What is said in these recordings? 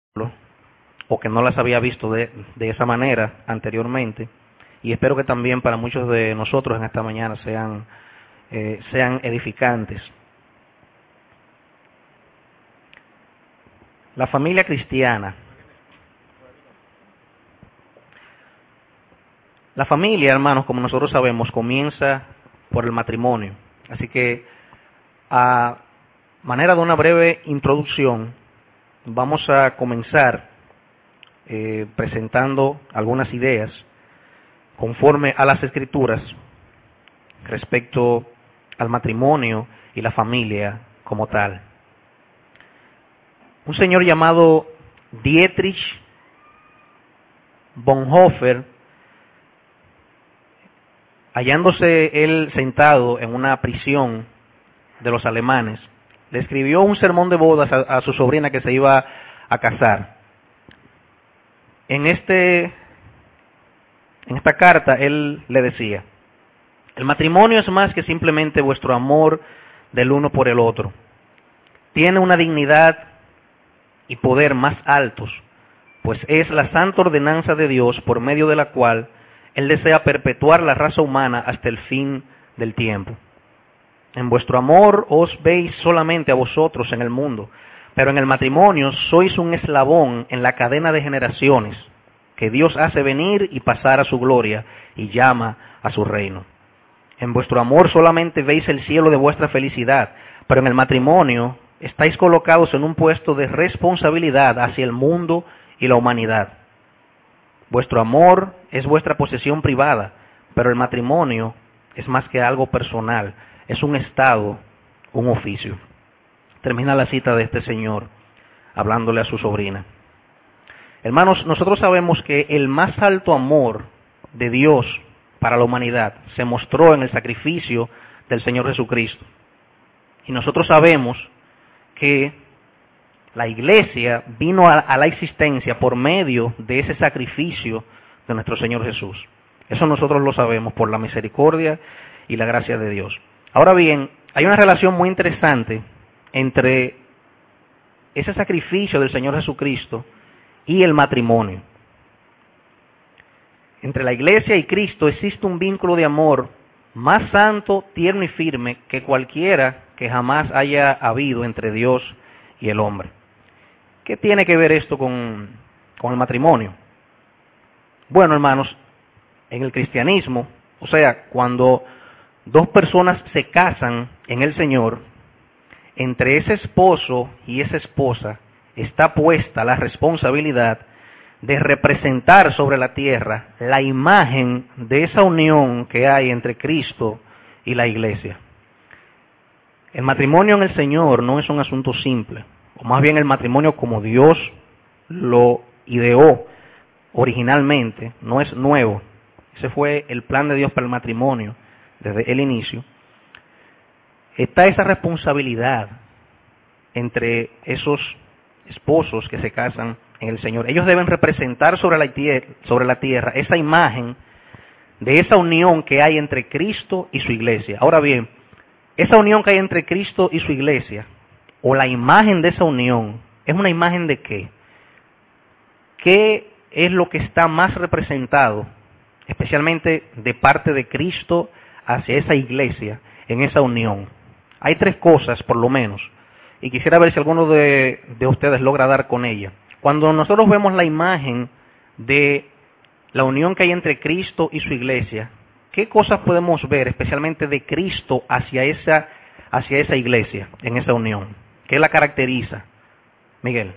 o que no las había visto de esa manera anteriormente, y espero que también para muchos de nosotros en esta mañana sean edificantes. La familia cristiana. La familia, hermanos, como nosotros sabemos, comienza por el matrimonio. Así que, a manera de una breve introducción, vamos a comenzar presentando algunas ideas conforme a las Escrituras respecto al matrimonio y la familia como tal. Un señor llamado Dietrich Bonhoeffer, hallándose él sentado en una prisión de los alemanes, le escribió un sermón de bodas a su sobrina que se iba a casar. En esta carta él le decía: el matrimonio es más que simplemente vuestro amor del uno por el otro. Tiene una dignidad y poder más altos, pues es la santa ordenanza de Dios por medio de la cual Él desea perpetuar la raza humana hasta el fin del tiempo. En vuestro amor os veis solamente a vosotros en el mundo, pero en el matrimonio sois un eslabón en la cadena de generaciones que Dios hace venir y pasar a su gloria y llama a su reino. En vuestro amor solamente veis el cielo de vuestra felicidad, pero en el matrimonio estáis colocados en un puesto de responsabilidad hacia el mundo y la humanidad. Vuestro amor es vuestra posesión privada, pero el matrimonio es más que algo personal, es un estado, un oficio. Termina la cita de este señor hablándole a su sobrina. Hermanos, nosotros sabemos que el más alto amor de Dios para la humanidad se mostró en el sacrificio del Señor Jesucristo. Y nosotros sabemos que la iglesia vino a la existencia por medio de ese sacrificio de nuestro Señor Jesús. Eso nosotros lo sabemos por la misericordia y la gracia de Dios. Ahora bien, hay una relación muy interesante entre ese sacrificio del Señor Jesucristo y el matrimonio. Entre la iglesia y Cristo existe un vínculo de amor más santo, tierno y firme que cualquiera que jamás haya habido entre Dios y el hombre. ¿Qué tiene que ver esto con el matrimonio? Bueno, hermanos, en el cristianismo, o sea, cuando dos personas se casan en el Señor, entre ese esposo y esa esposa está puesta la responsabilidad de representar sobre la tierra la imagen de esa unión que hay entre Cristo y la iglesia. El matrimonio en el Señor no es un asunto simple, o más bien el matrimonio como Dios lo ideó originalmente, no es nuevo. Ese fue el plan de Dios para el matrimonio desde el inicio. Está esa responsabilidad entre esos esposos que se casan en el Señor. Ellos deben representar sobre la tierra esa imagen de esa unión que hay entre Cristo y su iglesia. Ahora bien, esa unión que hay entre Cristo y su iglesia, o la imagen de esa unión, ¿es una imagen de qué? ¿Qué es lo que está más representado, especialmente de parte de Cristo hacia esa iglesia, en esa unión? Hay tres cosas, por lo menos, y quisiera ver si alguno de ustedes logra dar con ella. Cuando nosotros vemos la imagen de la unión que hay entre Cristo y su iglesia, ¿qué cosas podemos ver, especialmente de Cristo hacia esa iglesia, en esa unión? ¿Qué la caracteriza? Miguel.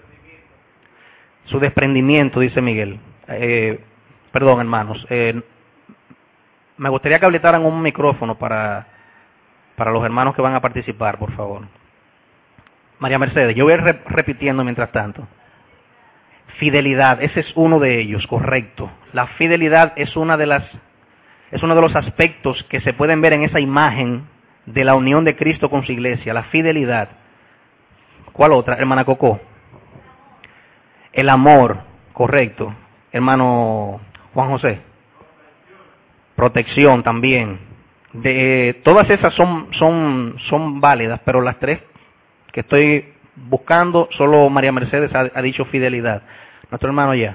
Su desprendimiento, dice Miguel. Perdón, hermanos. Me gustaría que habilitaran un micrófono para los hermanos que van a participar, por favor. María Mercedes, yo voy a ir repitiendo mientras tanto. Fidelidad, ese es uno de ellos, correcto. La fidelidad es uno de los aspectos que se pueden ver en esa imagen de la unión de Cristo con su iglesia, la fidelidad. ¿Cuál otra? Hermana Cocó. El amor, correcto. Hermano Juan José. Protección también. Todas esas son válidas, pero las tres que estoy buscando, solo María Mercedes ha dicho fidelidad. Nuestro hermano ya.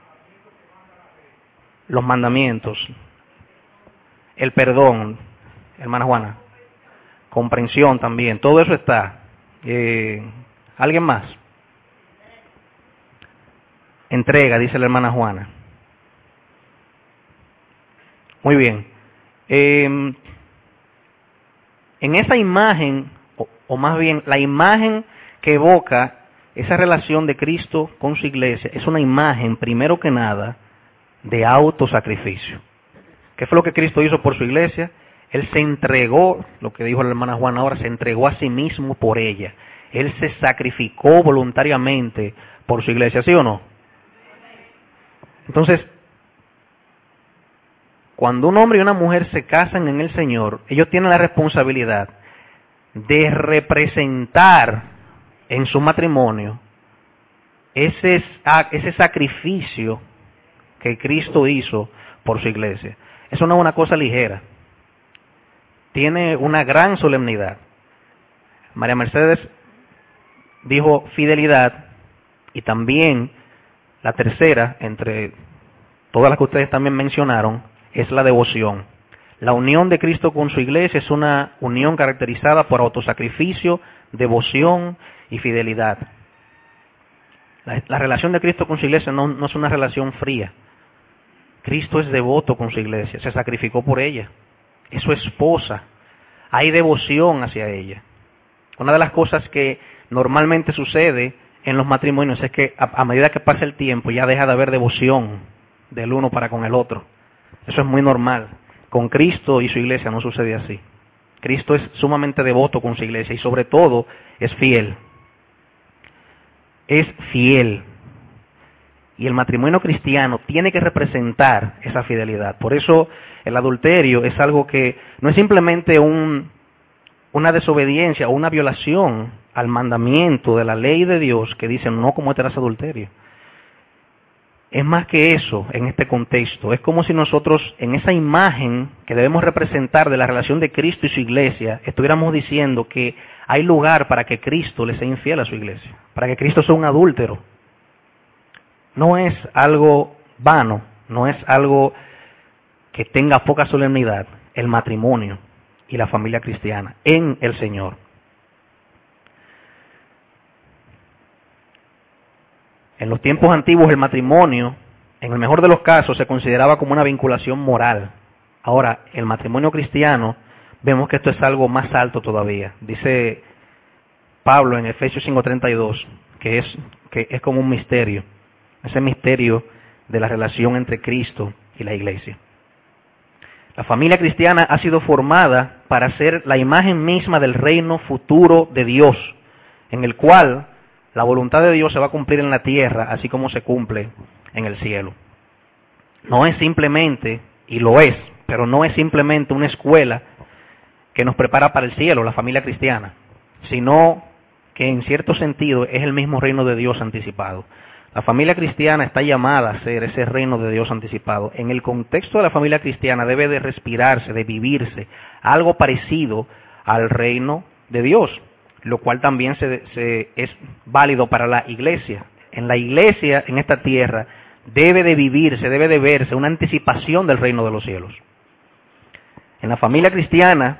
Los mandamientos, el perdón, hermana Juana, comprensión también, todo eso está. ¿Alguien más? Entrega, dice la hermana Juana. Muy bien. En esa imagen, o más bien la imagen que evoca esa relación de Cristo con su iglesia, es una imagen, primero que nada, de autosacrificio. ¿Qué fue lo que Cristo hizo por su iglesia? Él se entregó, lo que dijo la hermana Juana ahora, se entregó a sí mismo por ella. Él se sacrificó voluntariamente por su iglesia, ¿sí o no? Entonces, cuando un hombre y una mujer se casan en el Señor, ellos tienen la responsabilidad de representar en su matrimonio ese sacrificio que Cristo hizo por su iglesia. Eso no es una cosa ligera. Tiene una gran solemnidad. María Mercedes dijo fidelidad, y también la tercera, entre todas las que ustedes también mencionaron, es la devoción. La unión de Cristo con su iglesia es una unión caracterizada por autosacrificio, devoción y fidelidad. La relación de Cristo con su iglesia no es una relación fría. Cristo es devoto con su iglesia, se sacrificó por ella, es su esposa, hay devoción hacia ella. Una de las cosas que normalmente sucede en los matrimonios es que a medida que pasa el tiempo ya deja de haber devoción del uno para con el otro. Eso es muy normal. Con Cristo y su iglesia no sucede así. Cristo es sumamente devoto con su iglesia y sobre todo es fiel. Es fiel. Y el matrimonio cristiano tiene que representar esa fidelidad. Por eso el adulterio es algo que no es simplemente una desobediencia o una violación al mandamiento de la ley de Dios que dice no cometerás adulterio. Es más que eso en este contexto. Es como si nosotros en esa imagen que debemos representar de la relación de Cristo y su iglesia, estuviéramos diciendo que hay lugar para que Cristo le sea infiel a su iglesia, para que Cristo sea un adúltero. No es algo vano, no es algo que tenga poca solemnidad, el matrimonio y la familia cristiana en el Señor. En los tiempos antiguos el matrimonio, en el mejor de los casos, se consideraba como una vinculación moral. Ahora, el matrimonio cristiano, vemos que esto es algo más alto todavía. Dice Pablo en Efesios 5:32, que es como un misterio. Ese misterio de la relación entre Cristo y la iglesia. La familia cristiana ha sido formada para ser la imagen misma del reino futuro de Dios, en el cual la voluntad de Dios se va a cumplir en la tierra, así como se cumple en el cielo. No es simplemente, y lo es, pero no es simplemente una escuela que nos prepara para el cielo, la familia cristiana, sino que en cierto sentido es el mismo reino de Dios anticipado. La familia cristiana está llamada a ser ese reino de Dios anticipado. En el contexto de la familia cristiana debe de respirarse, de vivirse, algo parecido al reino de Dios, lo cual también es válido para la iglesia. En la iglesia, en esta tierra, debe de vivirse, debe de verse una anticipación del reino de los cielos. En la familia cristiana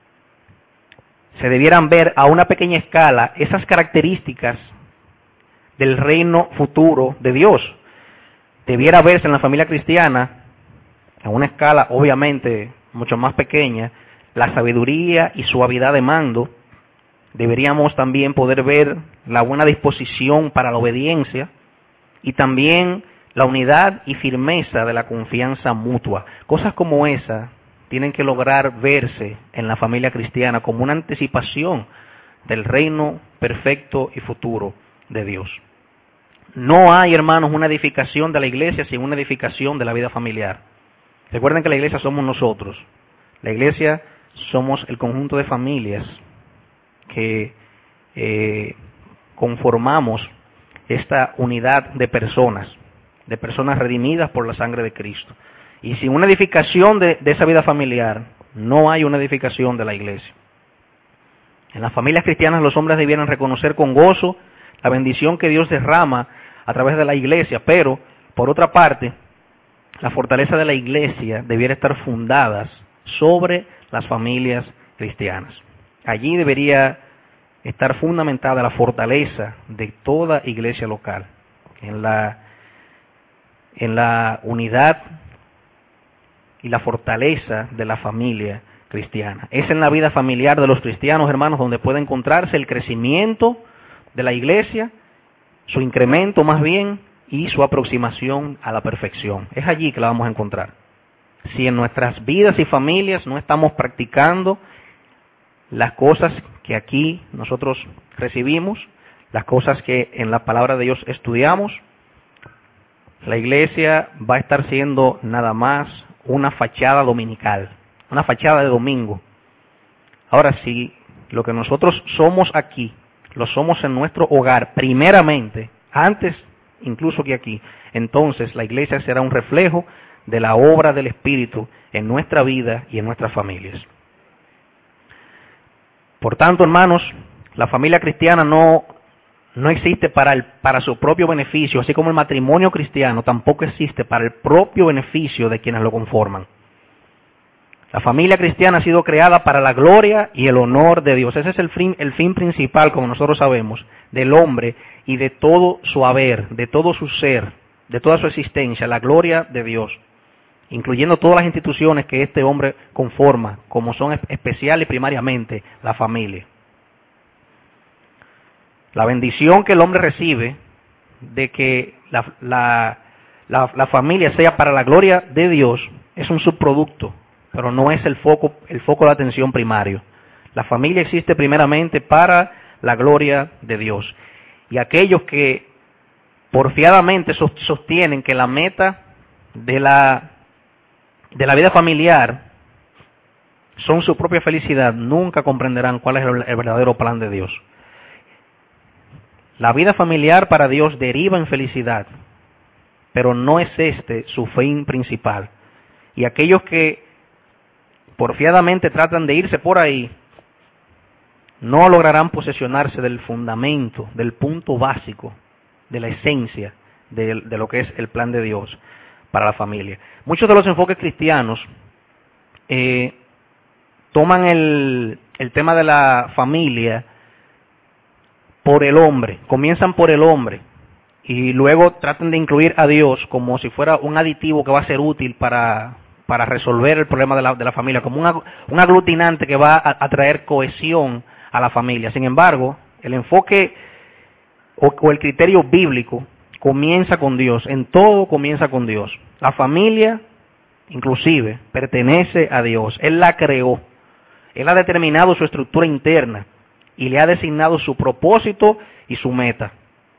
se debieran ver a una pequeña escala esas características del reino futuro de Dios. Debiera verse en la familia cristiana, a una escala obviamente mucho más pequeña, la sabiduría y suavidad de mando. Deberíamos también poder ver la buena disposición para la obediencia y también la unidad y firmeza de la confianza mutua. Cosas como esa tienen que lograr verse en la familia cristiana como una anticipación del reino perfecto y futuro de Dios. No hay, hermanos, una edificación de la iglesia sin una edificación de la vida familiar. Recuerden que la iglesia somos nosotros. La iglesia somos el conjunto de familias que conformamos esta unidad de personas redimidas por la sangre de Cristo. Y sin una edificación de esa vida familiar, no hay una edificación de la iglesia. En las familias cristianas los hombres debieran reconocer con gozo la bendición que Dios derrama a través de la iglesia, pero, por otra parte, la fortaleza de la iglesia debiera estar fundada sobre las familias cristianas. Allí debería estar fundamentada la fortaleza de toda iglesia local, en la unidad y la fortaleza de la familia cristiana. Es en la vida familiar de los cristianos, hermanos, donde puede encontrarse el crecimiento de la iglesia, su incremento más bien, y su aproximación a la perfección. Es allí que la vamos a encontrar. Si en nuestras vidas y familias no estamos practicando las cosas que aquí nosotros recibimos, las cosas que en la palabra de Dios estudiamos, la iglesia va a estar siendo nada más una fachada dominical, una fachada de domingo. Ahora, si lo que nosotros somos aquí, lo somos en nuestro hogar, primeramente, antes incluso que aquí, entonces la iglesia será un reflejo de la obra del Espíritu en nuestra vida y en nuestras familias. Por tanto, hermanos, la familia cristiana no existe para su propio beneficio, así como el matrimonio cristiano tampoco existe para el propio beneficio de quienes lo conforman. La familia cristiana ha sido creada para la gloria y el honor de Dios. Ese es el fin principal, como nosotros sabemos, del hombre y de todo su haber, de todo su ser, de toda su existencia, la gloria de Dios, incluyendo todas las instituciones que este hombre conforma, como son especial y primariamente la familia. La bendición que el hombre recibe de que la familia sea para la gloria de Dios es un subproducto, pero no es el foco de atención primario. La familia existe primeramente para la gloria de Dios. Y aquellos que porfiadamente sostienen que la meta de la vida familiar son su propia felicidad, nunca comprenderán cuál es el verdadero plan de Dios. La vida familiar para Dios deriva en felicidad, pero no es este su fin principal. Y aquellos que porfiadamente tratan de irse por ahí, no lograrán posesionarse del fundamento, del punto básico, de la esencia de lo que es el plan de Dios para la familia. Muchos de los enfoques cristianos toman el tema de la familia por el hombre, comienzan por el hombre y luego tratan de incluir a Dios como si fuera un aditivo que va a ser útil para resolver el problema de la familia, como un aglutinante que va a traer cohesión a la familia. Sin embargo, el enfoque o el criterio bíblico comienza con Dios, en todo comienza con Dios. La familia, inclusive, pertenece a Dios. Él la creó, Él ha determinado su estructura interna y le ha designado su propósito y su meta.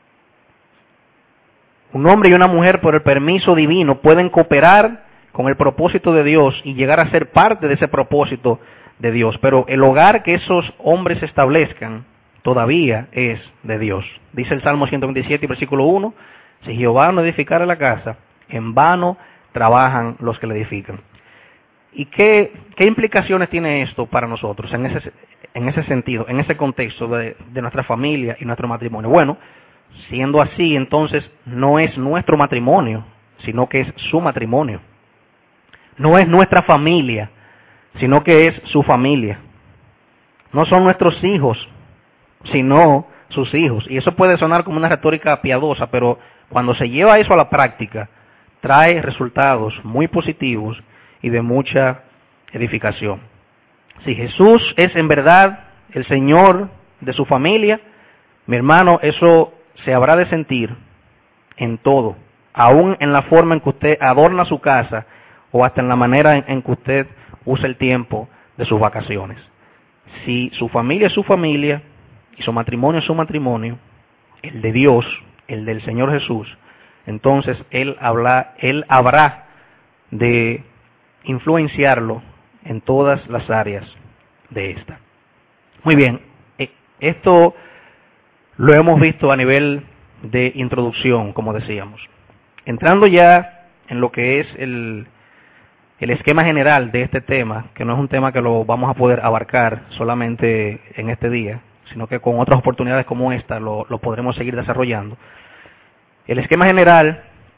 Un hombre y una mujer, por el permiso divino, pueden cooperar con el propósito de Dios y llegar a ser parte de ese propósito de Dios. Pero el hogar que esos hombres establezcan todavía es de Dios. Dice el Salmo 127, versículo 1, si Jehová no edificara la casa, en vano trabajan los que la edifican. ¿Y qué implicaciones tiene esto para nosotros en ese sentido, en ese contexto de nuestra familia y nuestro matrimonio? Bueno, siendo así, entonces no es nuestro matrimonio, sino que es su matrimonio. No es nuestra familia, sino que es su familia. No son nuestros hijos, sino sus hijos. Y eso puede sonar como una retórica piadosa, pero cuando se lleva eso a la práctica, trae resultados muy positivos y de mucha edificación. Si Jesús es en verdad el Señor de su familia, mi hermano, eso se habrá de sentir en todo, aún en la forma en que usted adorna su casa o hasta en la manera en que usted usa el tiempo de sus vacaciones. Si su familia es su familia y su matrimonio es su matrimonio, el de Dios, el del Señor Jesús, entonces Él habrá de influenciarlo en todas las áreas de esta. Muy bien, esto lo hemos visto a nivel de introducción, como decíamos. Entrando ya en lo que es el esquema general de este tema, que no es un tema que lo vamos a poder abarcar solamente en este día, sino que con otras oportunidades como esta lo podremos seguir desarrollando. El esquema general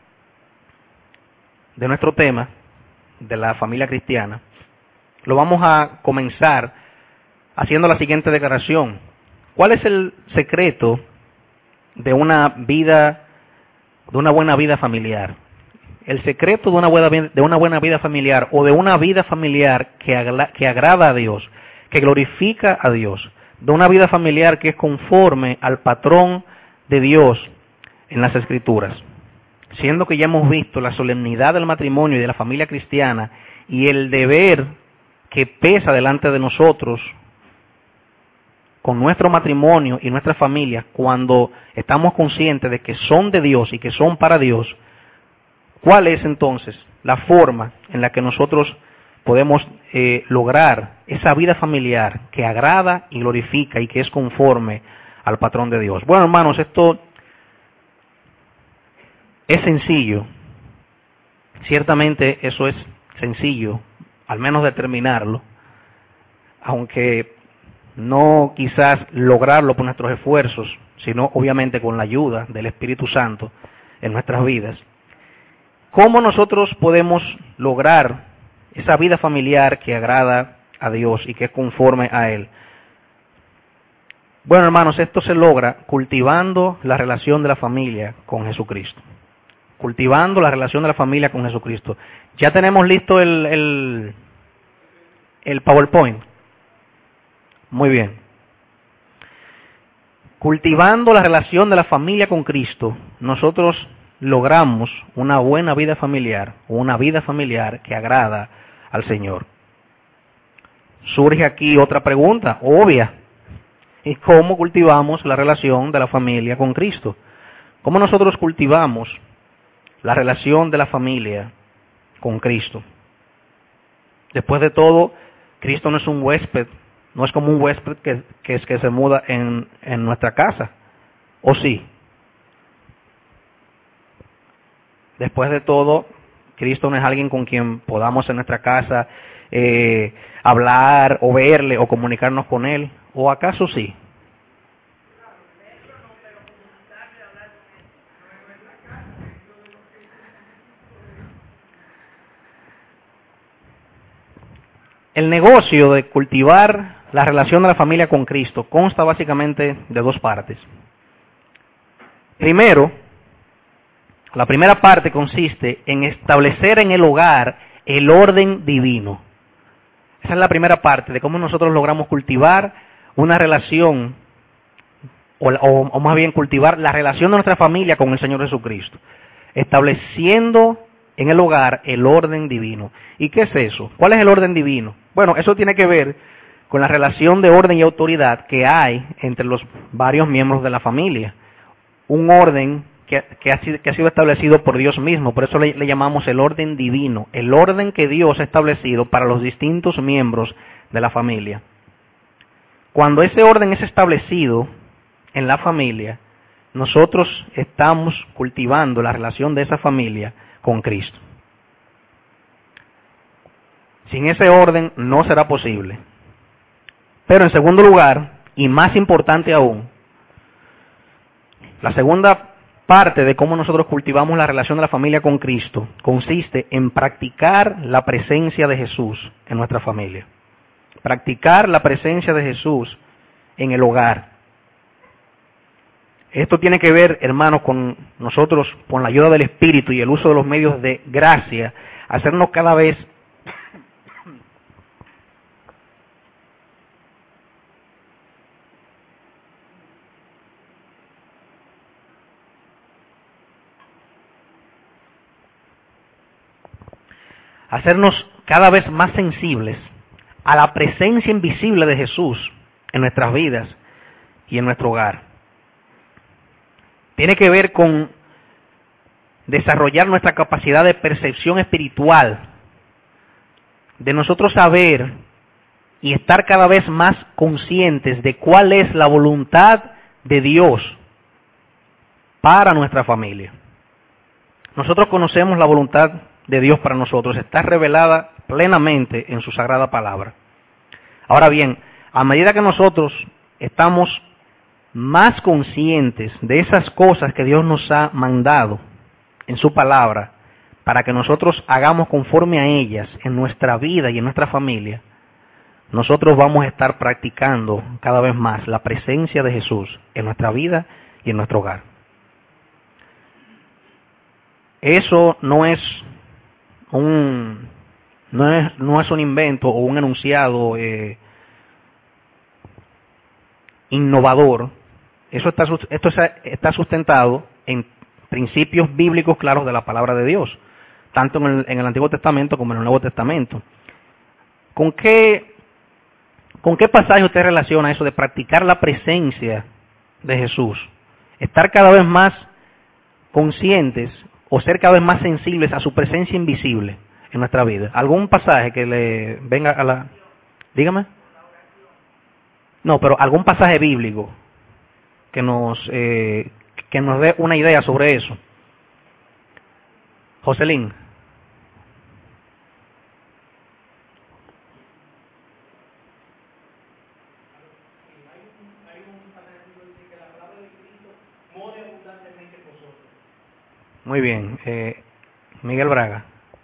de nuestro tema, de la familia cristiana, lo vamos a comenzar haciendo la siguiente declaración. ¿Cuál es el secreto de una buena vida familiar? El secreto de una buena vida familiar, o de una vida familiar que agrada a Dios, que glorifica a Dios, de una vida familiar que es conforme al patrón de Dios en las Escrituras. Siendo que ya hemos visto la solemnidad del matrimonio y de la familia cristiana y el deber que pesa delante de nosotros con nuestro matrimonio y nuestra familia, cuando estamos conscientes de que son de Dios y que son para Dios, ¿cuál es entonces la forma en la que nosotros podemos lograr esa vida familiar que agrada y glorifica y que es conforme al patrón de Dios? Bueno, hermanos, esto es sencillo. Ciertamente eso es sencillo, al menos determinarlo, aunque no quizás lograrlo por nuestros esfuerzos, sino obviamente con la ayuda del Espíritu Santo en nuestras vidas. ¿Cómo nosotros podemos lograr esa vida familiar que agrada a Dios y que es conforme a Él? Bueno, hermanos, esto se logra cultivando la relación de la familia con Jesucristo. Cultivando la relación de la familia con Jesucristo. Ya tenemos listo el PowerPoint. Muy bien. Cultivando la relación de la familia con Cristo, nosotros logramos una buena vida familiar, o una vida familiar que agrada al Señor. Surge aquí otra pregunta, obvia. ¿Y cómo cultivamos la relación de la familia con Cristo? ¿Cómo nosotros cultivamos la relación de la familia con Cristo? Después de todo, Cristo no es un huésped, no es como un huésped que se muda en nuestra casa, ¿o sí? Después de todo, Cristo no es alguien con quien podamos en nuestra casa hablar o verle o comunicarnos con Él, ¿o acaso sí? El negocio de cultivar la relación de la familia con Cristo consta básicamente de dos partes. Primero, la primera parte consiste en establecer en el hogar el orden divino. Esa es la primera parte de cómo nosotros logramos cultivar una relación, o más bien cultivar la relación de nuestra familia con el Señor Jesucristo. Estableciendo en el hogar el orden divino. ¿Y qué es eso? ¿Cuál es el orden divino? Bueno, eso tiene que ver con la relación de orden y autoridad que hay entre los varios miembros de la familia. Un orden que ha sido establecido por Dios mismo, por eso le llamamos el orden divino, el orden que Dios ha establecido para los distintos miembros de la familia. Cuando ese orden es establecido en la familia, nosotros estamos cultivando la relación de esa familia con Cristo. Sin ese orden no será posible. Pero en segundo lugar, y más importante aún, la segunda parte de cómo nosotros cultivamos la relación de la familia con Cristo consiste en practicar la presencia de Jesús en nuestra familia. Practicar la presencia de Jesús en el hogar. Esto tiene que ver, hermanos, con nosotros, con la ayuda del Espíritu y el uso de los medios de gracia, hacernos cada vez más sensibles a la presencia invisible de Jesús en nuestras vidas y en nuestro hogar. Tiene que ver con desarrollar nuestra capacidad de percepción espiritual, de nosotros saber y estar cada vez más conscientes de cuál es la voluntad de Dios para nuestra familia. Nosotros conocemos la voluntad de Dios para nosotros está revelada plenamente en su sagrada palabra. Ahora bien, a medida que nosotros estamos más conscientes de esas cosas que Dios nos ha mandado en su palabra, para que nosotros hagamos conforme a ellas en nuestra vida y en nuestra familia, nosotros vamos a estar practicando cada vez más la presencia de Jesús en nuestra vida y en nuestro hogar. Eso no es un invento o un enunciado innovador. Esto está sustentado en principios bíblicos claros de la palabra de Dios, tanto en el Antiguo Testamento como en el Nuevo Testamento. ¿Con qué pasaje usted relaciona eso de practicar la presencia de Jesús? Estar cada vez más conscientes o ser cada vez más sensibles a su presencia invisible en nuestra vida. ¿Algún pasaje que le venga a la... Dígame. No, pero algún pasaje bíblico que nos dé una idea sobre eso. Joselín. Muy bien. Miguel Braga.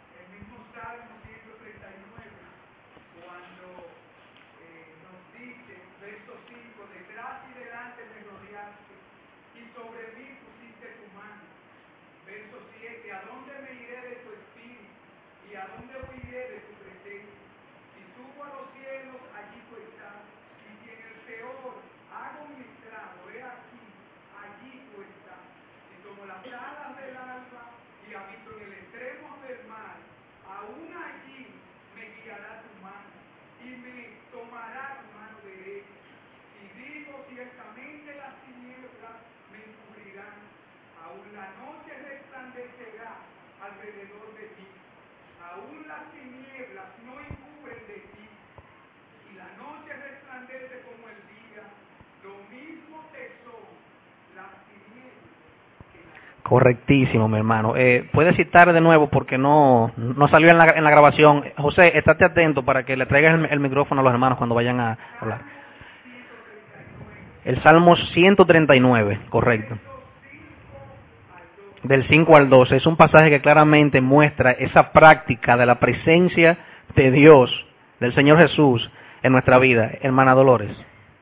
Correctísimo, mi hermano. ¿Puedes citar de nuevo porque no salió en la grabación? José, estate atento para que le traigas el micrófono a los hermanos cuando vayan a hablar. El Salmo 139, correcto. Del 5 al 12. Es un pasaje que claramente muestra esa práctica de la presencia de Dios, del Señor Jesús, en nuestra vida. Hermana Dolores.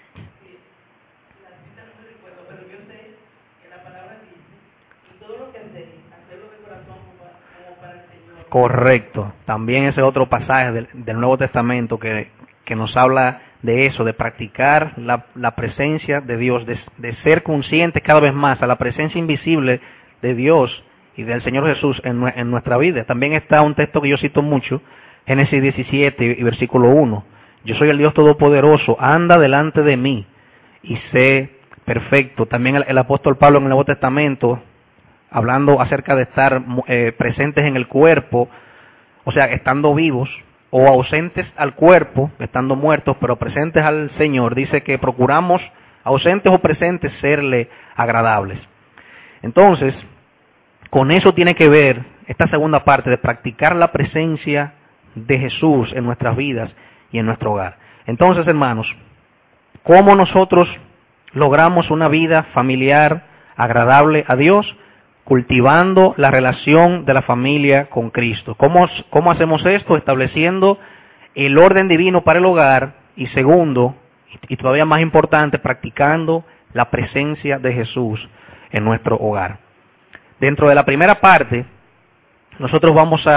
Correcto. También ese otro pasaje del Nuevo Testamento que nos habla de eso, de practicar la presencia de Dios, de ser conscientes cada vez más a la presencia invisible de Dios y del Señor Jesús en nuestra vida. También está un texto que yo cito mucho, Génesis 17 y versículo 1. Yo soy el Dios Todopoderoso, anda delante de mí y sé perfecto. También el apóstol Pablo en el Nuevo Testamento, hablando acerca de estar presentes en el cuerpo, o sea, estando vivos, o ausentes al cuerpo, estando muertos, pero presentes al Señor, dice que procuramos, ausentes o presentes, serle agradables. Entonces, con eso tiene que ver esta segunda parte de practicar la presencia de Jesús en nuestras vidas y en nuestro hogar. Entonces, hermanos, ¿cómo nosotros logramos una vida familiar agradable a Dios? Cultivando la relación de la familia con Cristo. ¿Cómo hacemos esto? Estableciendo el orden divino para el hogar y segundo, y todavía más importante, practicando la presencia de Jesús en nuestro hogar. Dentro de la primera parte, nosotros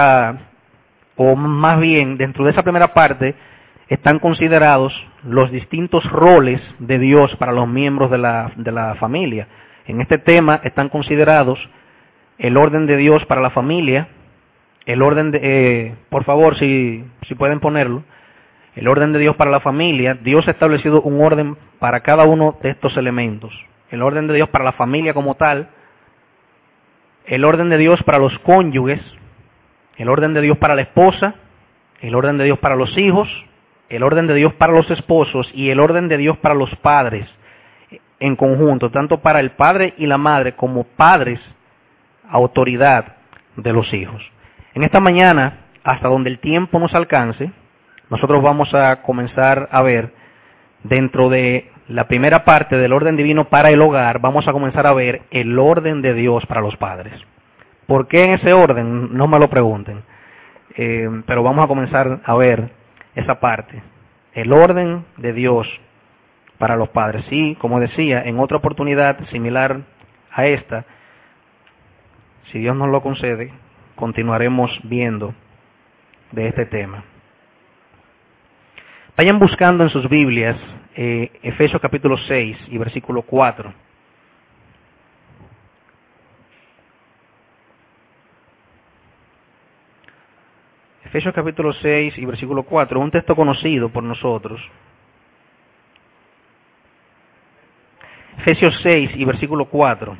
o más bien, dentro de esa primera parte, están considerados los distintos roles de Dios para los miembros de la familia. En este tema están considerados el orden de Dios para la familia, el orden de, por favor, si pueden ponerlo, el orden de Dios para la familia. Dios ha establecido un orden para cada uno de estos elementos. El orden de Dios para la familia como tal, el orden de Dios para los cónyuges, el orden de Dios para la esposa, el orden de Dios para los hijos, el orden de Dios para los esposos y el orden de Dios para los padres en conjunto, tanto para el padre y la madre como padres, autoridad de los hijos. En esta mañana, hasta donde el tiempo nos alcance, nosotros vamos a comenzar a ver, dentro de la primera parte del orden divino para el hogar, vamos a comenzar a ver el orden de Dios para los padres. ¿Por qué en ese orden? No me lo pregunten. Pero vamos a comenzar a ver esa parte. El orden de Dios para los padres. Sí, como decía, en otra oportunidad similar a esta, si Dios nos lo concede, continuaremos viendo de este tema. Vayan buscando en sus Biblias Efesios capítulo 6 y versículo 4. Efesios capítulo 6 y versículo 4, un texto conocido por nosotros. Efesios 6 y versículo 4.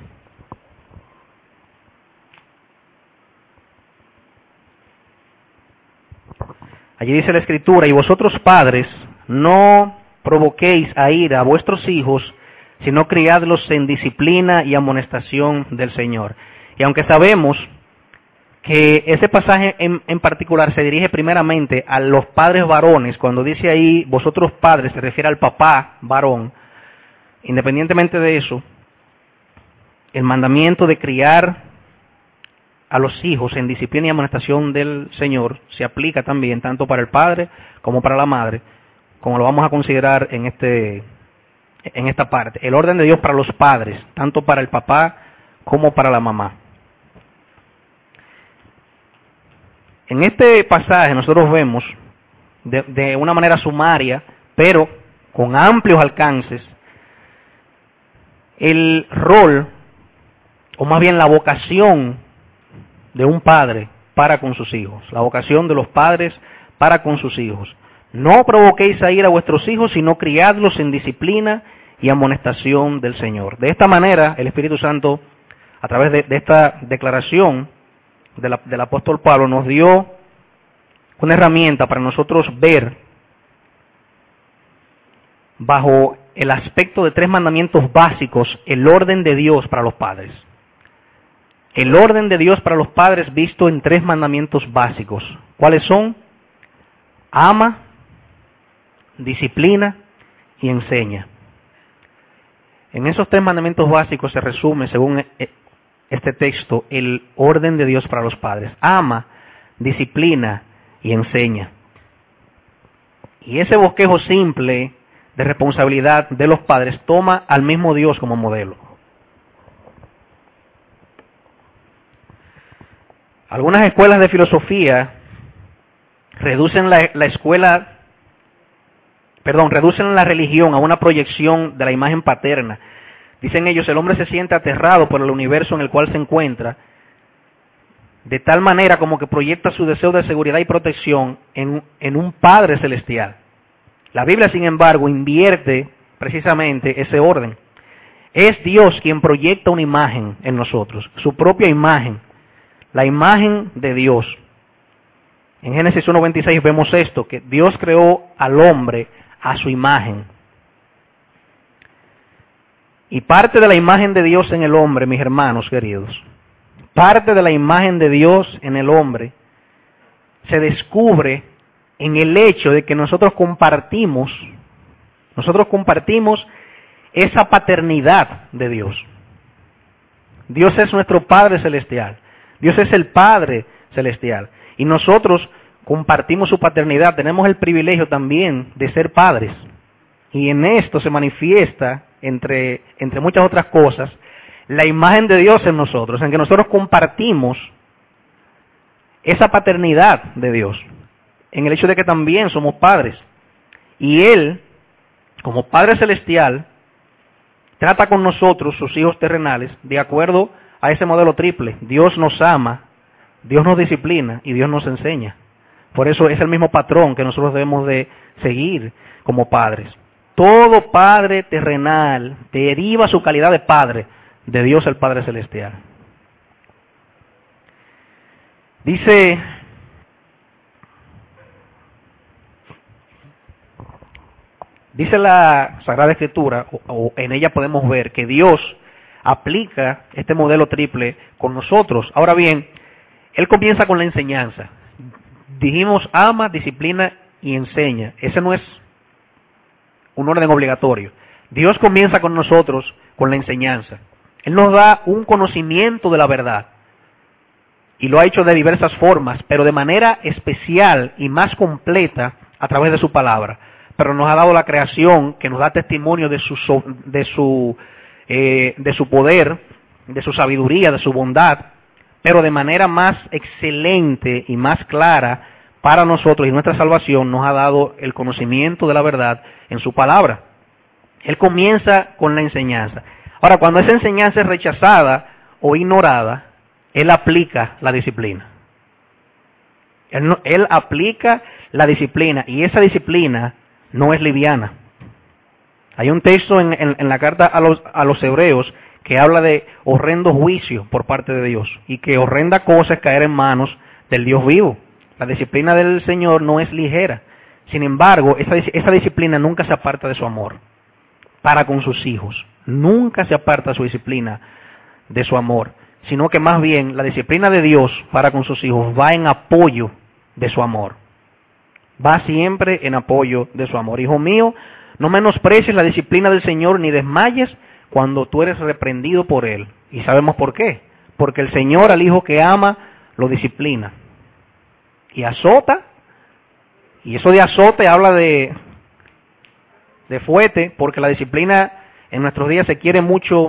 Allí dice la Escritura, y vosotros padres, no provoquéis a ira a vuestros hijos, sino criadlos en disciplina y amonestación del Señor. Y aunque sabemos que ese pasaje en particular se dirige primeramente a los padres varones, cuando dice ahí, vosotros padres, se refiere al papá varón, independientemente de eso, el mandamiento de criar a los hijos en disciplina y amonestación del Señor se aplica también tanto para el padre como para la madre, como lo vamos a considerar en esta parte. El orden de Dios para los padres, tanto para el papá como para la mamá. En este pasaje nosotros vemos de una manera sumaria, pero con amplios alcances, el rol, o más bien la vocación de un padre para con sus hijos, la vocación de los padres para con sus hijos. No provoquéis a ira a vuestros hijos, sino criadlos en disciplina y amonestación del Señor. De esta manera, el Espíritu Santo, a través de esta declaración del apóstol Pablo, nos dio una herramienta para nosotros ver bajo el aspecto de 3 mandamientos básicos el orden de Dios para los padres. El orden de Dios para los padres visto en 3 mandamientos básicos. ¿Cuáles son? Ama, disciplina y enseña. En esos 3 mandamientos básicos se resume, según este texto, el orden de Dios para los padres. Ama, disciplina y enseña. Y ese bosquejo simple de responsabilidad de los padres toma al mismo Dios como modelo. Algunas escuelas de filosofía reducen reducen la religión a una proyección de la imagen paterna. Dicen ellos, el hombre se siente aterrado por el universo en el cual se encuentra, de tal manera como que proyecta su deseo de seguridad y protección en un Padre celestial. La Biblia, sin embargo, invierte precisamente ese orden. Es Dios quien proyecta una imagen en nosotros, su propia imagen, la imagen de Dios. En Génesis 1:26 vemos esto, que Dios creó al hombre a su imagen. Y parte de la imagen de Dios en el hombre, mis hermanos queridos, parte de la imagen de Dios en el hombre se descubre en el hecho de que nosotros compartimos esa paternidad de Dios. Dios es nuestro Padre celestial. Dios es el Padre celestial. Y nosotros compartimos su paternidad. Tenemos el privilegio también de ser padres. Y en esto se manifiesta, entre muchas otras cosas, la imagen de Dios en nosotros, en que nosotros compartimos esa paternidad de Dios, en el hecho de que también somos padres. Y Él, como Padre celestial, trata con nosotros, sus hijos terrenales, de acuerdo a ese modelo triple. Dios nos ama, Dios nos disciplina y Dios nos enseña. Por eso es el mismo patrón que nosotros debemos de seguir como padres. Todo padre terrenal deriva su calidad de padre de Dios el Padre celestial. Dice la Sagrada Escritura, o en ella podemos ver que Dios aplica este modelo triple con nosotros. Ahora bien, Él comienza con la enseñanza. Dijimos, ama, disciplina y enseña. Ese no es un orden obligatorio. Dios comienza con nosotros con la enseñanza. Él nos da un conocimiento de la verdad. Y lo ha hecho de diversas formas, pero de manera especial y más completa a través de su palabra. Pero nos ha dado la creación que nos da testimonio de su poder, de su sabiduría, de su bondad, pero de manera más excelente y más clara para nosotros y nuestra salvación nos ha dado el conocimiento de la verdad en su palabra. Él comienza con la enseñanza. Ahora, cuando esa enseñanza es rechazada o ignorada, Él aplica la disciplina. Él aplica la disciplina y esa disciplina no es liviana. Hay un texto en la carta a los hebreos que habla de horrendo juicio por parte de Dios y que horrenda cosa es caer en manos del Dios vivo. La disciplina del Señor no es ligera. Sin embargo, esa disciplina nunca se aparta de su amor para con sus hijos. Nunca se aparta su disciplina de su amor, sino que más bien la disciplina de Dios para con sus hijos va en apoyo de su amor. Va siempre en apoyo de su amor. Hijo mío, no menosprecies la disciplina del Señor ni desmayes cuando tú eres reprendido por Él. Y sabemos por qué. Porque el Señor al hijo que ama lo disciplina. Y azota. Y eso de azote habla de fuete, porque la disciplina en nuestros días se quiere mucho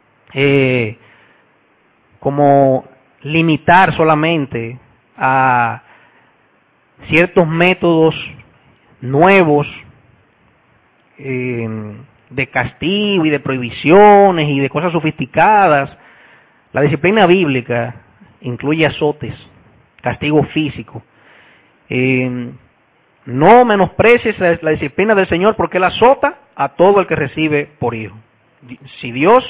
como limitar solamente a ciertos métodos nuevos de castigo y de prohibiciones y de cosas sofisticadas. La disciplina bíblica incluye azotes, castigo físico. No menosprecies la disciplina del Señor porque Él azota a todo el que recibe por hijo. Si Dios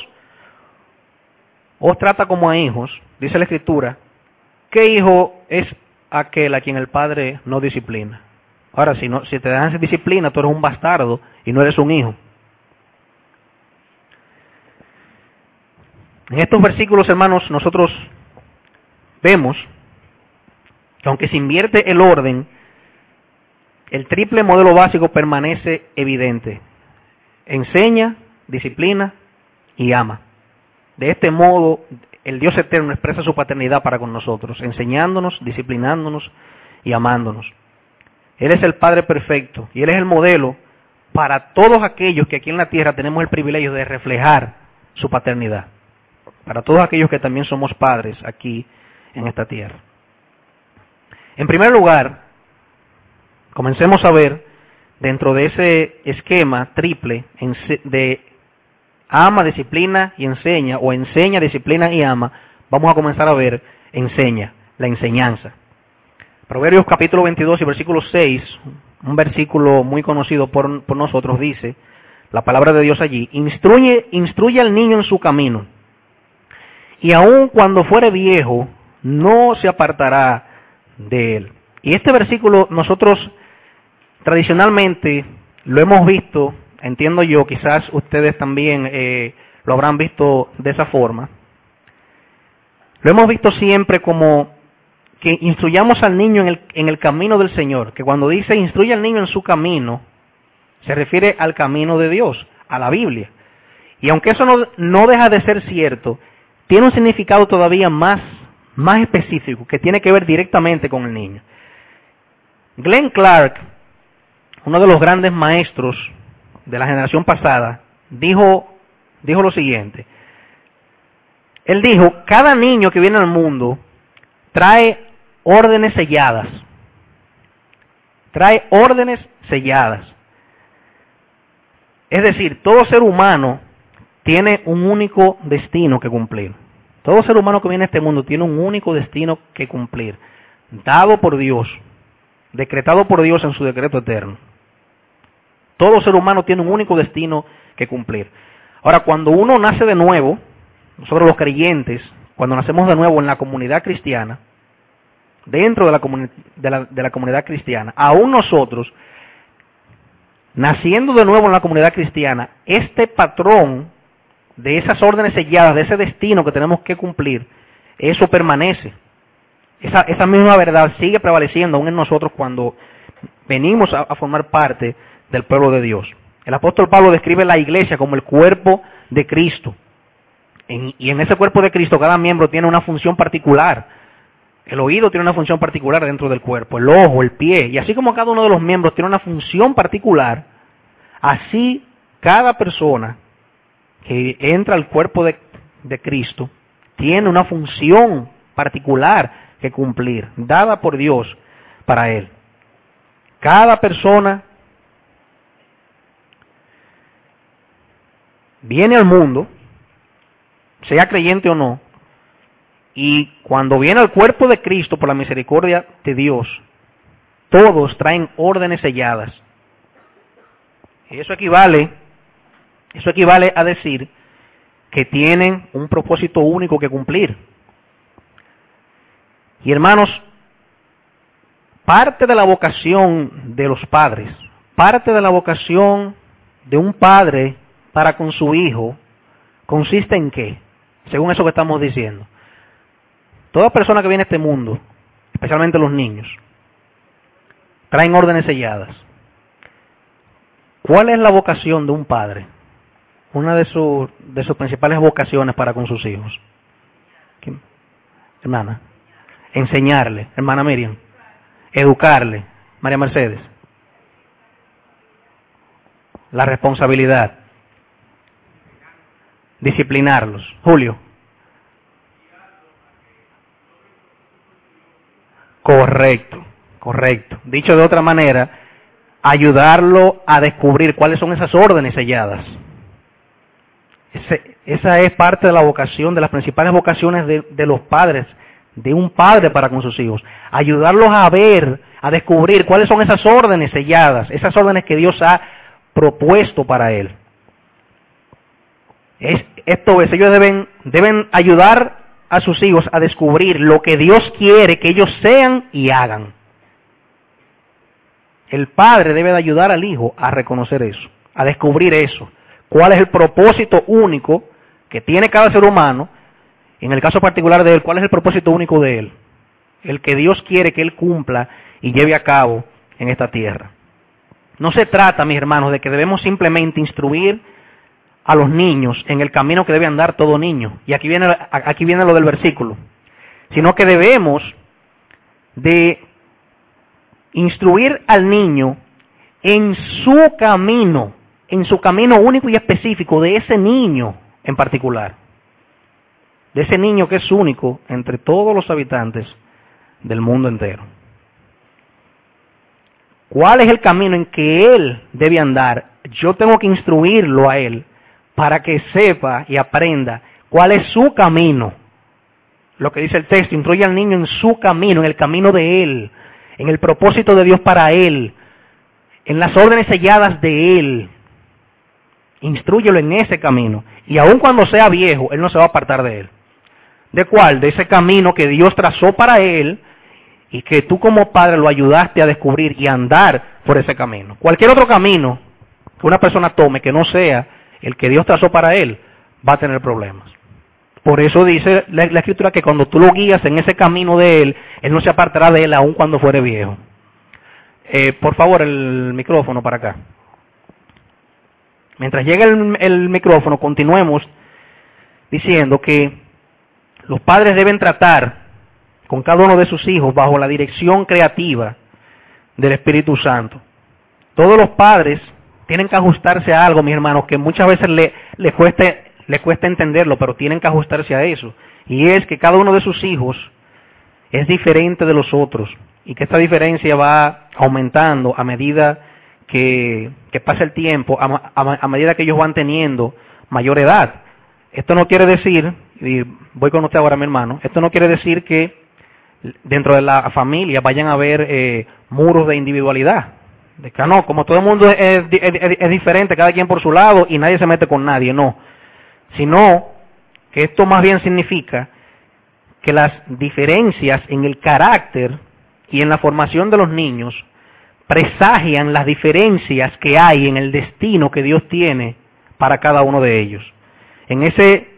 os trata como a hijos, dice la Escritura, ¿qué hijo es aquel a quien el Padre no disciplina? Ahora, si te dan disciplina, tú eres un bastardo y no eres un hijo. En estos versículos, hermanos, nosotros vemos que aunque se invierte el orden, el triple modelo básico permanece evidente. Enseña, disciplina y ama. De este modo, el Dios eterno expresa su paternidad para con nosotros, enseñándonos, disciplinándonos y amándonos. Él es el Padre perfecto y Él es el modelo para todos aquellos que aquí en la tierra tenemos el privilegio de reflejar su paternidad. Para todos aquellos que también somos padres aquí en esta tierra. En primer lugar, comencemos a ver dentro de ese esquema triple de ama, disciplina y enseña, o enseña, disciplina y ama, vamos a comenzar a ver enseña, la enseñanza. Proverbios capítulo 22 y versículo 6, un versículo muy conocido por nosotros, dice, la palabra de Dios allí, instruye al niño en su camino, y aun cuando fuere viejo, no se apartará de él. Y este versículo nosotros tradicionalmente lo hemos visto, entiendo yo, quizás ustedes también lo habrán visto de esa forma. Lo hemos visto siempre como que instruyamos al niño en el camino del Señor, que cuando dice instruye al niño en su camino, se refiere al camino de Dios, a la Biblia. Y aunque eso no deja de ser cierto, tiene un significado todavía más específico, que tiene que ver directamente con el niño. Glenn Clark, uno de los grandes maestros de la generación pasada, dijo lo siguiente. Él dijo, cada niño que viene al mundo trae órdenes selladas. Trae órdenes selladas. Es decir, todo ser humano tiene un único destino que cumplir. Todo ser humano que viene a este mundo tiene un único destino que cumplir, dado por Dios, decretado por Dios en su decreto eterno. Todo ser humano tiene un único destino que cumplir. Ahora, cuando uno nace de nuevo, nosotros los creyentes, cuando nacemos de nuevo en la comunidad cristiana, dentro de la comunidad cristiana, aún nosotros, naciendo de nuevo en la comunidad cristiana, este patrón de esas órdenes selladas, de ese destino que tenemos que cumplir, eso permanece. Esa misma verdad sigue prevaleciendo aún en nosotros cuando venimos a formar parte del pueblo de Dios. El apóstol Pablo describe la iglesia como el cuerpo de Cristo. Y en ese cuerpo de Cristo cada miembro tiene una función particular. El oído tiene una función particular dentro del cuerpo, el ojo, el pie. Y así como cada uno de los miembros tiene una función particular, así cada persona que entra al cuerpo de Cristo tiene una función particular que cumplir, dada por Dios para él. Cada persona viene al mundo, sea creyente o no, y cuando viene al cuerpo de Cristo por la misericordia de Dios, todos traen órdenes selladas. Y eso equivale a decir que tienen un propósito único que cumplir. Y hermanos, parte de la vocación de los padres, parte de la vocación de un padre para con su hijo, consiste en qué, según eso que estamos diciendo. Toda persona que viene a este mundo, especialmente los niños, traen órdenes selladas. ¿Cuál es la vocación de un padre? Una de sus principales vocaciones para con sus hijos. ¿Quién? Hermana. Enseñarle. Hermana Miriam. Educarle. María Mercedes. La responsabilidad. Disciplinarlos. Julio. Correcto, correcto. Dicho de otra manera, ayudarlo a descubrir cuáles son esas órdenes selladas. Esa es parte de la vocación, de las principales vocaciones de los padres, de un padre para con sus hijos. Ayudarlos a ver, a descubrir cuáles son esas órdenes selladas, esas órdenes que Dios ha propuesto para él. Ellos deben ayudar a sus hijos a descubrir lo que Dios quiere que ellos sean y hagan. El padre debe de ayudar al hijo a reconocer eso, a descubrir eso. ¿Cuál es el propósito único que tiene cada ser humano? En el caso particular de él, ¿cuál es el propósito único de él? El que Dios quiere que él cumpla y lleve a cabo en esta tierra. No se trata, mis hermanos, de que debemos simplemente instruir a los niños en el camino que debe andar todo niño. Y aquí viene lo del versículo. Sino que debemos de instruir al niño en su camino único y específico de ese niño en particular. De ese niño que es único entre todos los habitantes del mundo entero. ¿Cuál es el camino en que él debe andar? Yo tengo que instruirlo a él para que sepa y aprenda cuál es su camino. Lo que dice el texto, instruye al niño en su camino, en el camino de él, en el propósito de Dios para él, en las órdenes selladas de él. Instrúyelo en ese camino. Y aun cuando sea viejo, él no se va a apartar de él. ¿De cuál? De ese camino que Dios trazó para él y que tú como padre lo ayudaste a descubrir y a andar por ese camino. Cualquier otro camino que una persona tome que no sea el que Dios trazó para él, va a tener problemas. Por eso dice la Escritura que cuando tú lo guías en ese camino de él no se apartará de él aun cuando fuere viejo. Por favor, el micrófono para acá. Mientras llega el micrófono, continuemos diciendo que los padres deben tratar con cada uno de sus hijos bajo la dirección creativa del Espíritu Santo. Todos los padres tienen que ajustarse a algo, mis hermanos, que muchas veces le cuesta entenderlo, pero tienen que ajustarse a eso. Y es que cada uno de sus hijos es diferente de los otros. Y que esta diferencia va aumentando a medida que pasa el tiempo, a medida que ellos van teniendo mayor edad. Esto no quiere decir, y voy con usted ahora, mi hermano, esto no quiere decir que dentro de la familia vayan a haber muros de individualidad. De que no, como todo el mundo es diferente, cada quien por su lado y nadie se mete con nadie, no. Sino que esto más bien significa que las diferencias en el carácter y en la formación de los niños presagian las diferencias que hay en el destino que Dios tiene para cada uno de ellos. En ese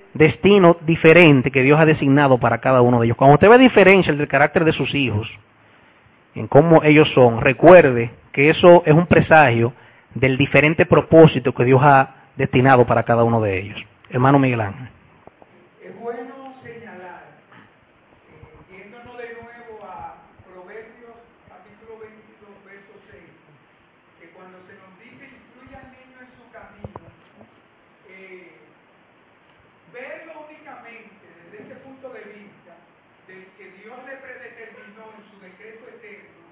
destino diferente que Dios ha designado para cada uno de ellos. Cuando usted ve diferencia del carácter de sus hijos, en cómo ellos son, recuerde que eso es un presagio del diferente propósito que Dios ha destinado para cada uno de ellos. Hermano Miguel Ángel. Es bueno señalar, yéndonos de nuevo a Proverbios capítulo 22, verso 6, que cuando se nos dice instruye al niño en su camino, verlo únicamente desde ese punto de vista del que Dios le predeterminó en su decreto eterno,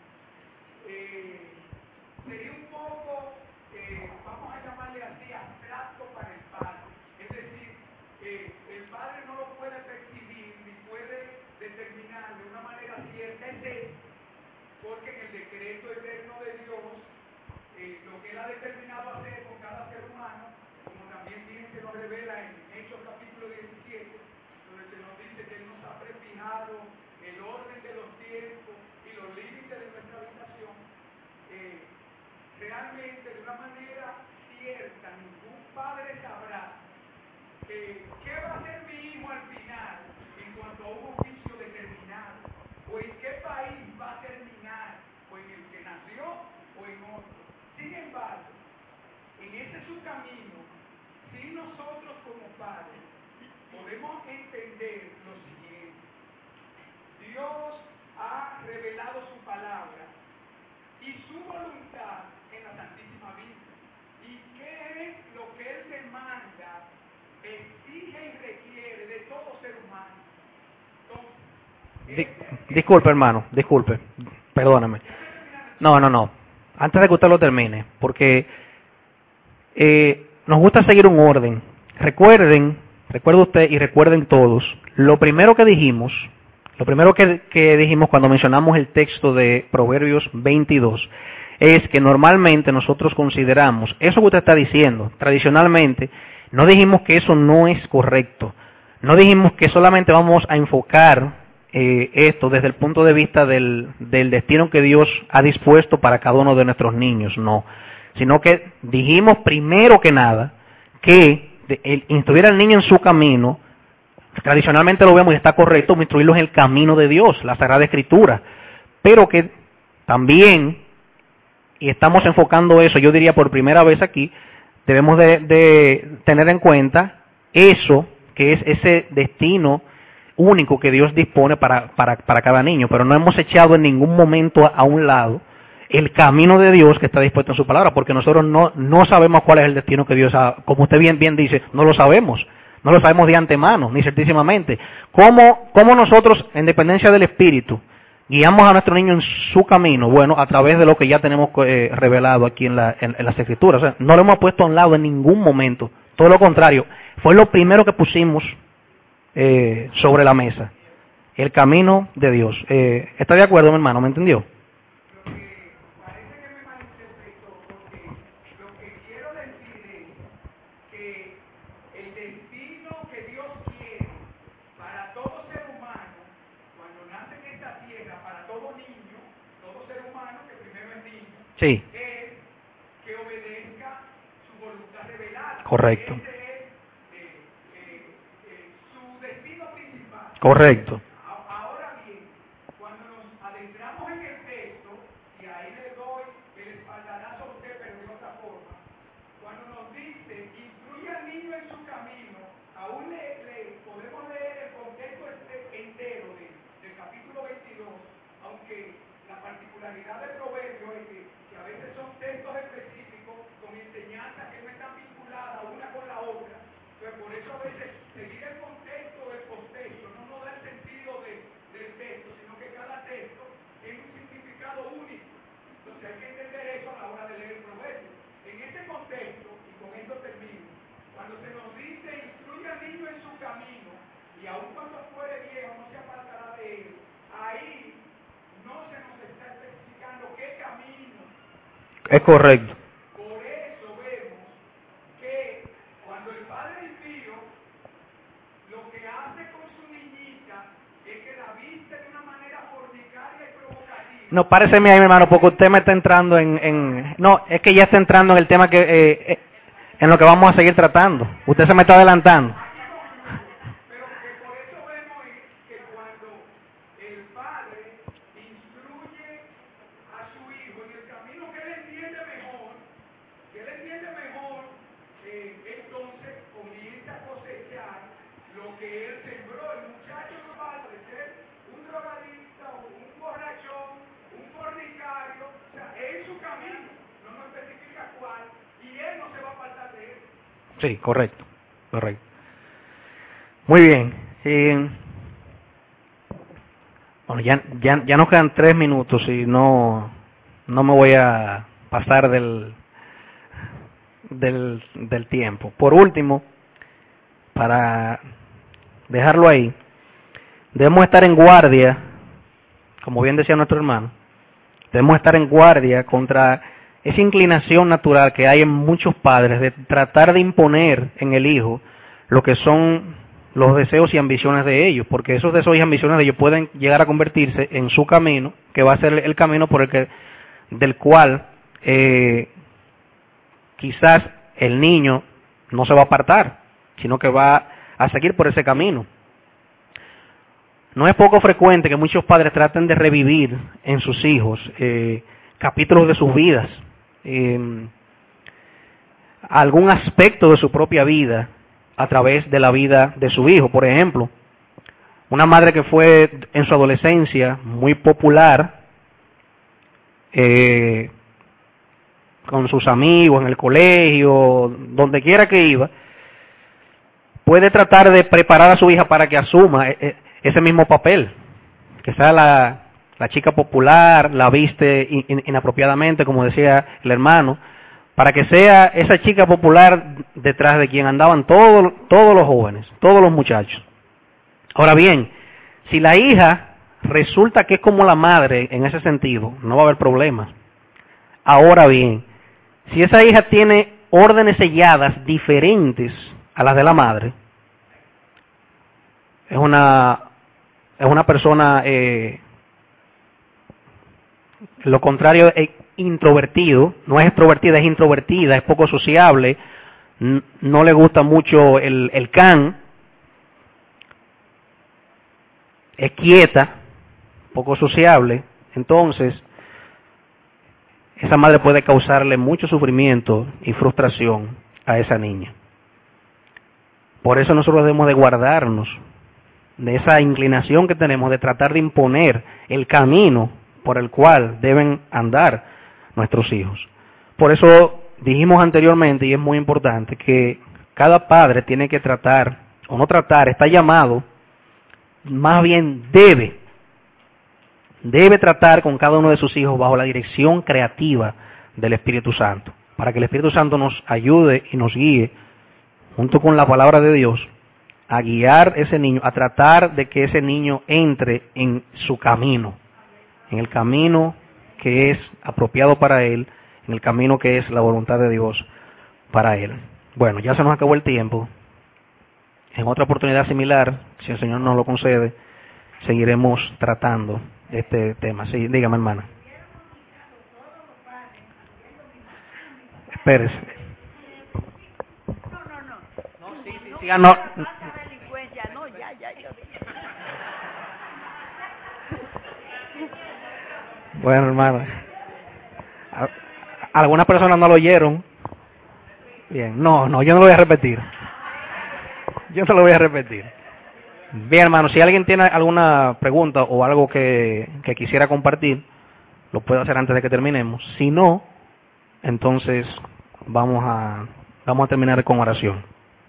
sería un poco, vamos a llamarle así, abstracto para el padre. Es decir, el padre no lo puede percibir ni puede determinar de una manera cierta es esto, porque en el decreto eterno de Dios, lo que Él ha determinado hacer con cada ser humano, como también bien se nos revela en Hechos capítulo 17, donde se nos dice que Él nos ha prefijado el orden de los tiempos y los límites de nuestra habitación, realmente de una manera cierta, ningún padre sabrá qué va a hacer mi hijo al final en cuanto a un oficio determinado, o en qué país va a terminar, o en el que nació o en otro. Sin embargo, en ese su camino, si nosotros como padres podemos entender lo siguiente: Dios ha revelado su palabra y su voluntad en la Santísima Biblia. ¿Y qué es lo que Él demanda, exige y requiere de todo ser humano? Entonces, Disculpe, hermano, disculpe, perdóname. No. Antes de que usted lo termine, porque nos gusta seguir un orden. Recuerde usted y recuerden todos, lo primero que dijimos cuando mencionamos el texto de Proverbios 22, es que normalmente nosotros consideramos, eso que usted está diciendo, tradicionalmente, no dijimos que eso no es correcto. No dijimos que solamente vamos a enfocar esto desde el punto de vista del destino que Dios ha dispuesto para cada uno de nuestros niños, no. Sino que dijimos primero que nada que el instruir al niño en su camino, tradicionalmente lo vemos y está correcto, instruirlo en el camino de Dios, la Sagrada Escritura. Pero que también, y estamos enfocando eso, yo diría por primera vez aquí, debemos de tener en cuenta eso, que es ese destino único que Dios dispone para cada niño, pero no hemos echado en ningún momento a un lado el camino de Dios que está dispuesto en su palabra, porque nosotros no sabemos cuál es el destino que Dios ha, como usted bien dice, no lo sabemos de antemano, ni certísimamente. ¿Cómo nosotros, en dependencia del Espíritu, guiamos a nuestro niño en su camino? Bueno, a través de lo que ya tenemos revelado aquí en las Escrituras. O sea, no lo hemos puesto a un lado en ningún momento, todo lo contrario, fue lo primero que pusimos sobre la mesa, el camino de Dios. ¿Está de acuerdo, mi hermano? ¿Me entendió? Parece que me malinterpretó, porque lo que quiero decir es que el destino que Dios quiere para todo ser humano, cuando nace en esta tierra, para todo niño, todo ser humano, que primero es niño, sí, es que obedezca su voluntad revelada. Correcto. Ese es su destino principal. Correcto. Ahora bien, cuando nos adentramos en el texto, y ahí le doy el espaldarazo a usted, pero de otra forma, cuando nos dice, instruye al niño en su camino, aún le podemos leer el contexto entero del capítulo 22, aunque la particularidad del proverbio es que a veces son textos específicos con enseñanzas que no están vinculadas una con la otra, pues por eso a veces seguir el contexto del contexto no nos da el sentido del texto, sino que cada texto tiene un significado único. Entonces hay que entender eso a la hora de leer el proverbio. En este contexto, y con esto termino, cuando se nos dice instruye al niño en su camino, y aun cuando fuere viejo no se apartará de él, ahí no se nos está especificando qué camino. Es correcto. Por eso vemos que cuando el padre impío lo que hace con su niñita es que la viste de una manera fornicaria y provocativa. No, páreseme ahí, mi hermano, porque usted me está entrando no, es que ya está entrando en el tema en lo que vamos a seguir tratando. Usted se me está adelantando. padre instruye a su hijo en el camino que él entiende mejor, entonces comienza a cosechar lo que él sembró. El muchacho no va a ser un drogadicta, un borrachón, un fornicario, o sea, es su camino, no nos especifica cuál, y él no se va a apartar de él. Sí, correcto. Muy bien. Bueno, ya nos quedan 3 minutos y no me voy a pasar del tiempo. Por último, para dejarlo ahí, debemos estar en guardia, como bien decía nuestro hermano, debemos estar en guardia contra esa inclinación natural que hay en muchos padres de tratar de imponer en el hijo lo que son los deseos y ambiciones de ellos, porque esos deseos y ambiciones de ellos pueden llegar a convertirse en su camino, que va a ser el camino del cual quizás el niño no se va a apartar, sino que va a seguir por ese camino. No es poco frecuente que muchos padres traten de revivir en sus hijos capítulos de sus vidas, algún aspecto de su propia vida a través de la vida de su hijo. Por ejemplo, una madre que fue en su adolescencia muy popular con sus amigos, en el colegio, donde quiera que iba, puede tratar de preparar a su hija para que asuma ese mismo papel, que sea la chica popular, la viste inapropiadamente, como decía el hermano, para que sea esa chica popular detrás de quien andaban todos los jóvenes, todos los muchachos. Ahora bien, si la hija resulta que es como la madre en ese sentido, no va a haber problemas. Ahora bien, si esa hija tiene órdenes selladas diferentes a las de la madre, es una persona, lo contrario, introvertido, no es extrovertida, es introvertida, es poco sociable, no le gusta mucho el can, es quieta, poco sociable. Entonces esa madre puede causarle mucho sufrimiento y frustración a esa niña. Por eso nosotros debemos de guardarnos de esa inclinación que tenemos de tratar de imponer el camino por el cual deben andar nuestros hijos. Por eso dijimos anteriormente, y es muy importante, que cada padre tiene que tratar, o no tratar, está llamado, más bien debe tratar con cada uno de sus hijos bajo la dirección creativa del Espíritu Santo, para que el Espíritu Santo nos ayude y nos guíe, junto con la palabra de Dios, a guiar ese niño, a tratar de que ese niño entre en su camino, en el camino que es apropiado para él, en el camino que es la voluntad de Dios para él. Bueno, ya se nos acabó el tiempo. En otra oportunidad similar, si el Señor nos lo concede, seguiremos tratando este tema. Sí, dígame, hermana. Espérese. No. Bueno, hermano, algunas personas no lo oyeron. Bien, no, yo no lo voy a repetir. Bien, hermano, si alguien tiene alguna pregunta o algo que quisiera compartir, lo puede hacer antes de que terminemos. Si no, entonces vamos a terminar con oración.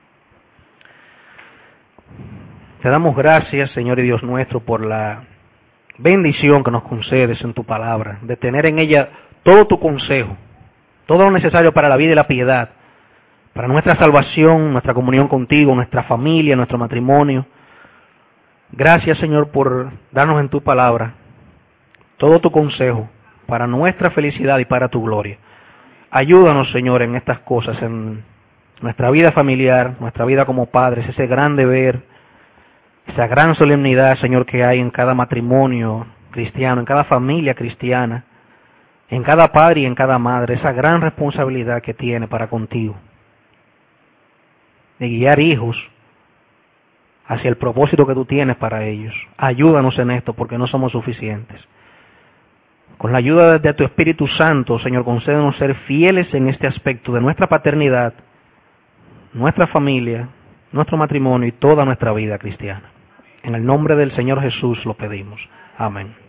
Te damos gracias, Señor y Dios nuestro, por la bendición que nos concedes en tu palabra, de tener en ella todo tu consejo, todo lo necesario para la vida y la piedad, para nuestra salvación, nuestra comunión contigo, nuestra familia, nuestro matrimonio. Gracias, Señor, por darnos en tu palabra todo tu consejo para nuestra felicidad y para tu gloria. Ayúdanos, Señor, en estas cosas, en nuestra vida familiar, nuestra vida como padres, ese gran deber, esa gran solemnidad, Señor, que hay en cada matrimonio cristiano, en cada familia cristiana, en cada padre y en cada madre, esa gran responsabilidad que tiene para contigo, de guiar hijos hacia el propósito que tú tienes para ellos. Ayúdanos en esto porque no somos suficientes. Con la ayuda de tu Espíritu Santo, Señor, concédenos ser fieles en este aspecto de nuestra paternidad, nuestra familia, nuestro matrimonio y toda nuestra vida cristiana. En el nombre del Señor Jesús lo pedimos. Amén.